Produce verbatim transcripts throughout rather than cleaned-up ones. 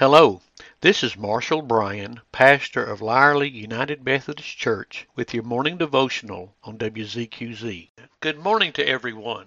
Hello, this is Marshall Bryan, pastor of Lyerly United Methodist Church, with your morning devotional on W Z Q Z. Good morning to everyone.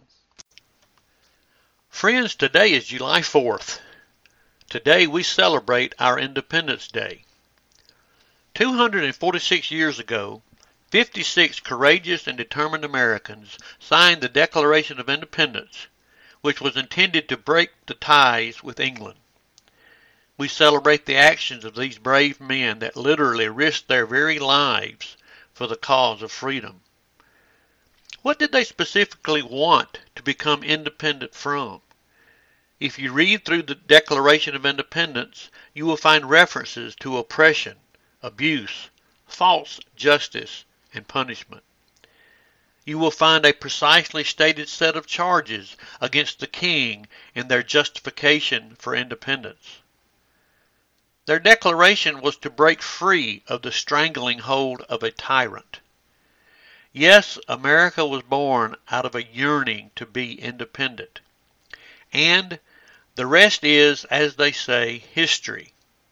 Friends, today is July fourth. Today we celebrate our Independence Day. two hundred forty-six years ago, fifty-six courageous and determined Americans signed the Declaration of Independence, which was intended to break the ties with England. We celebrate the actions of these brave men that literally risked their very lives for the cause of freedom. What did they specifically want to become independent from? If you read through the Declaration of Independence, you will find references to oppression, abuse, false justice, and punishment. You will find a precisely stated set of charges against the king and their justification for independence. Their declaration was to break free of the strangling hold of a tyrant. Yes, America was born out of a yearning to be independent. And the rest is, as they say, history.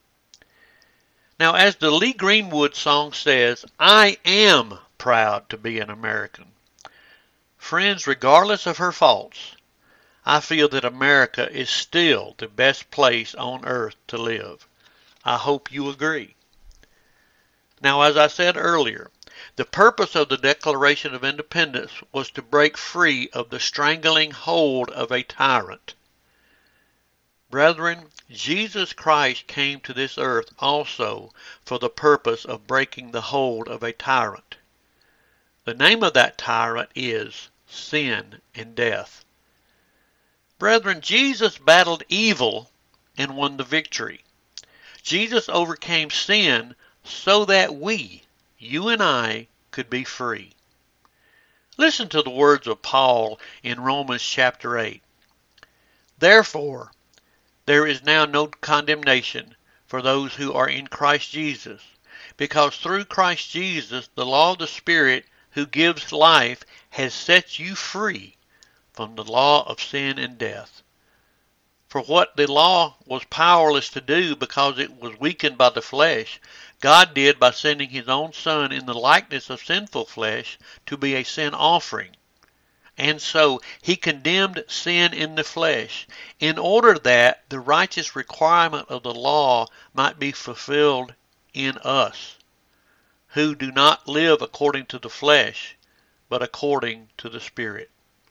Now, as the Lee Greenwood song says, I am proud to be an American. Friends, regardless of her faults, I feel that America is still the best place on earth to live. I hope you agree. Now, as I said earlier, the purpose of the Declaration of Independence was to break free of the strangling hold of a tyrant. Brethren, Jesus Christ came to this earth also for the purpose of breaking the hold of a tyrant. The name of that tyrant is sin and death. Brethren, Jesus battled evil and won the victory. Jesus overcame sin so that we, you and I, could be free. Listen to the words of Paul in Romans chapter eight. Therefore, there is now no condemnation for those who are in Christ Jesus, because through Christ Jesus the law of the Spirit who gives life has set you free from the law of sin and death. For what the law was powerless to do because it was weakened by the flesh, God did by sending his own Son in the likeness of sinful flesh to be a sin offering. And so he condemned sin in the flesh, in order that the righteous requirement of the law might be fulfilled in us, who do not live according to the flesh, but according to the Spirit.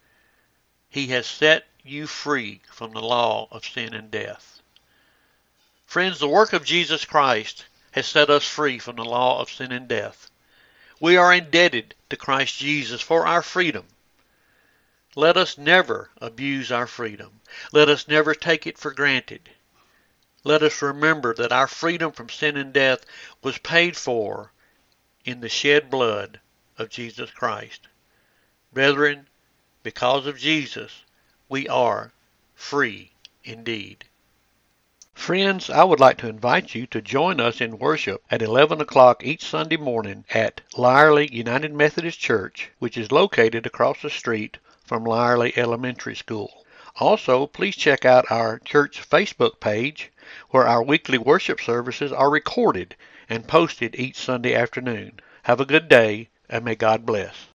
He has set you free from the law of sin and death. Friends, the work of Jesus Christ has set us free from the law of sin and death. We are indebted to Christ Jesus for our freedom. Let us never abuse our freedom. Let us never take it for granted. Let us remember that our freedom from sin and death was paid for in the shed blood of Jesus Christ. Brethren, because of Jesus, we are free indeed. Friends, I would like to invite you to join us in worship at eleven o'clock each Sunday morning at Lyerly United Methodist Church, which is located across the street from Lyerly Elementary School. Also, please check out our church Facebook page, where our weekly worship services are recorded and posted each Sunday afternoon. Have a good day, and may God bless.